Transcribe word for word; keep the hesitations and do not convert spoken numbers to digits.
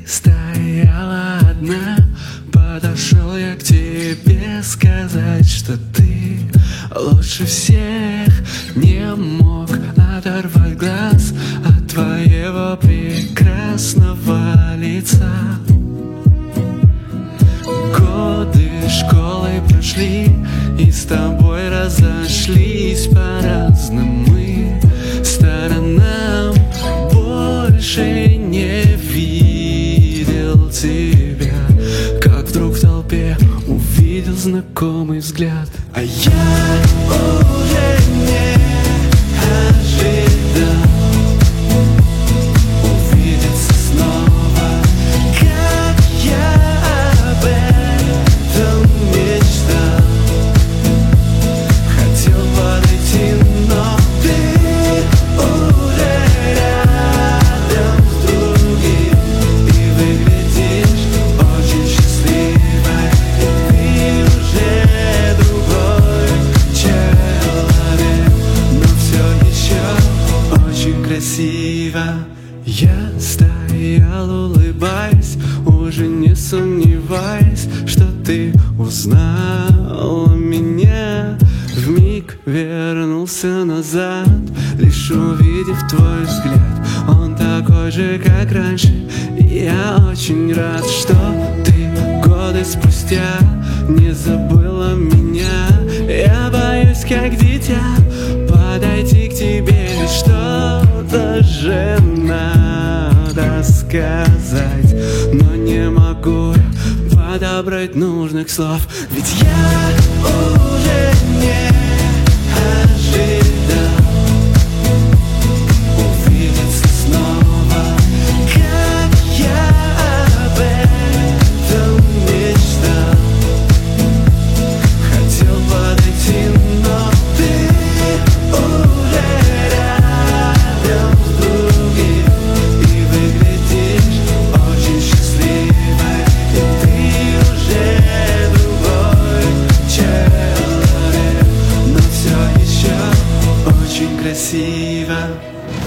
стояла одна, подошел я к тебе сказать, что ты лучше всех. Не мог оторвать глаз от твоего прекрасного лица. Годы школы прошли, и с тобой разошлись по разным мы сторонам. Больше не видел тебя, как вдруг в толпе увидел знакомый взгляд. А я уже не ожидал увидеться снова, как я об этом мечтал. Хотел подойти, но ты уже рядом с другим, и выглядишь очень счастливой. Ты уже другой человек, но все еще очень красиво. Я стоял, улыбаясь, уже не сомневаясь, что ты узнала меня. Вмиг вернулся назад, лишь увидев твой взгляд. Он такой же, как раньше, и я очень рад, что ты годы спустя не забыла меня. Я боюсь, как дитя, подойти к тебе, ведь что-то же надо сказать, но не могу подобрать нужных слов, ведь я уже не ожидал увидеться снова, как я об этом мечтал. Хотел подойти, но ты уже рядом с другим, и выглядишь очень счастливой. Ты уже другой человек, но все еще очень красиво.